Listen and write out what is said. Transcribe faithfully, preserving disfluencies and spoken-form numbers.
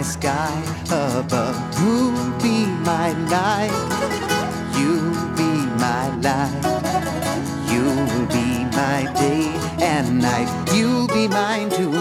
sky above. You'll be my light, you'll be my light, you'll be my day and night. You'll be mine to